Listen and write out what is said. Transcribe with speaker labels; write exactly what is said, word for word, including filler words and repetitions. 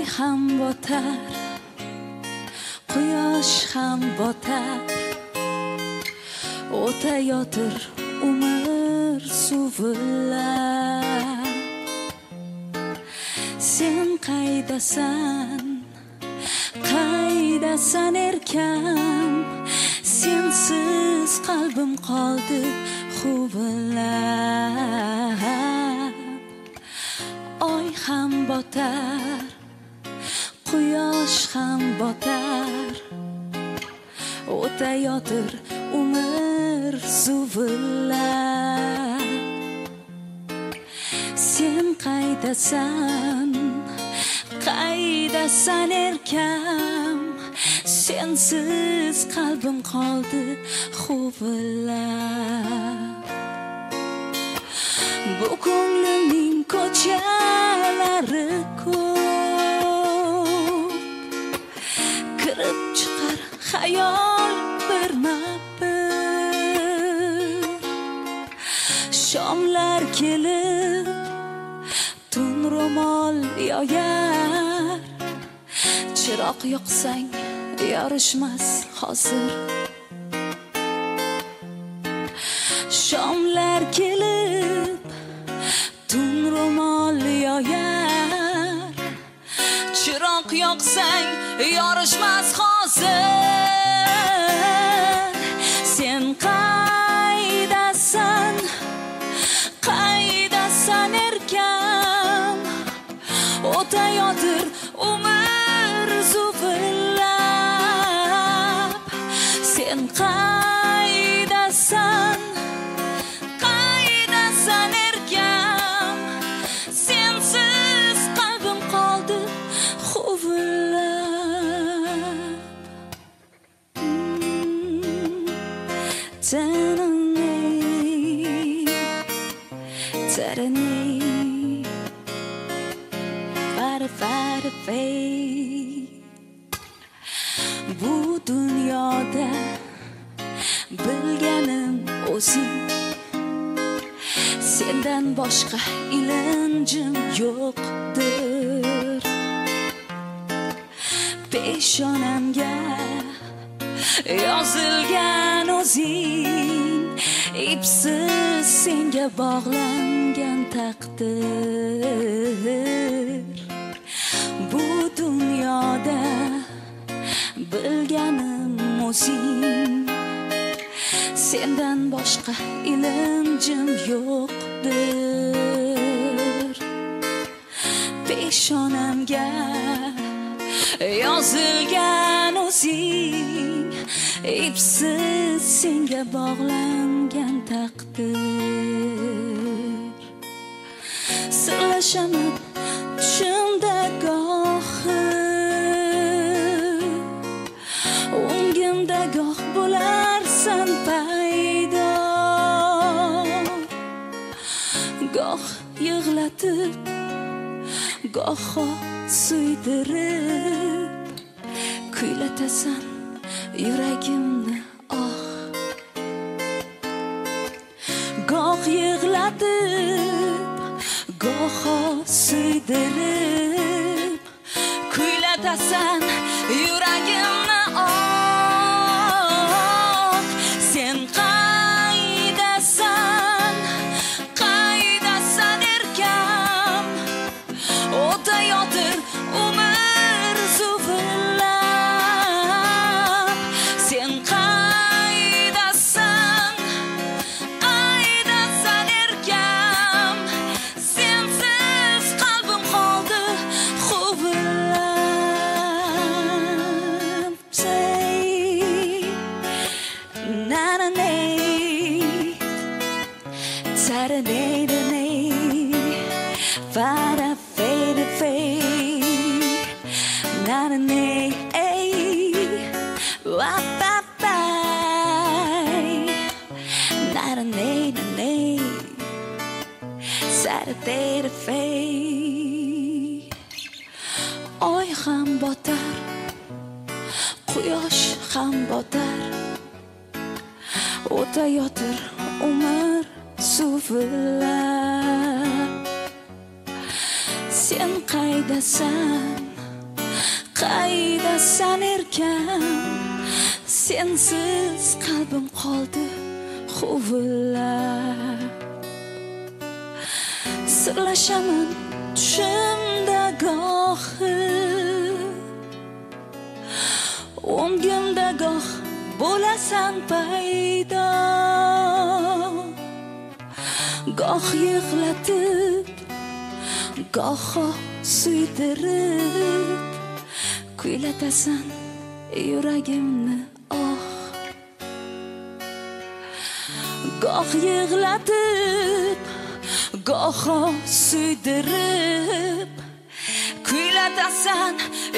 Speaker 1: ham botar, quyosh ham botar, o'tayotir umr suvillab. Sen qaydasan, qaydasan erkam, sensiz qalbim qoldi huvillab. Oy ham botar, quyosh ham botar, o'tayotir umr suvillab. Sen qaydasan, qaydasan erkam, sensiz qalbim qoldi huvillab. Bu ko'nglimning ko'chalari ko'p, kirib chiqar xayol birma-bir. Shomlar kelib tun ro'mol yoyar, chiroq yoqsang yorishmas hozir. Shomlar kelib tun ro'mol yoyar, chiroq yoqsang yorishmas hozir. Sen qaydasan, qaydasan erkam, o'tayotir umr zuvillab. Sen qaydasan, qaydasan erkam, sensiz qalbim qoldi huvillab. Taranay, taranay, fara fara fey. Bu dunyoda bilganim o'zing, sendan boshqa ilinjim yo'qdir. Peshonamga yozilgan o'zing, ipsiz senga bog'langan taqdir. Bu dunyoda bilganim o'zing, sendan boshqa ilinjim yo'qdir. Peshonamga yozilgan o'zing, ipsiz senga bog'langan taqdir. Sirlashaman tushimda gohi, o'ngimda goh bo'larsan paydo. Goh yig'latib, goho suydirib, kuylatasan yuragimni oh. Goh yig'latib, goho suydirib, kuylatasan yuragimni oh. Sen qaydasan, qaydasan erkam, o'tayotir umr zuvillab. Sen qaydasan, qaydasan erkam, sensiz qalbim qoldi huvillab. Say na-na-nay, ta-da-nay-da-nay, fa-da-fay-da-fay, na-na-nay, ay, wa-ba-bay, na-na-nay-na-nay, sa-da-day-da-fay. Oy ham botar, quyosh ham botar, o'tayotir umr suvillab. Sen qaydasan, qaydasan erkan, sensiz qalbim qoldi huvillab. Sirlashaman tushimda gohi, o'ngimda goh bo'lasan paydo. Goh yig'latib, goho suydirib, kuylatasan yuragimni oh. Goh yig'latib, goho suydirib, kuylatasan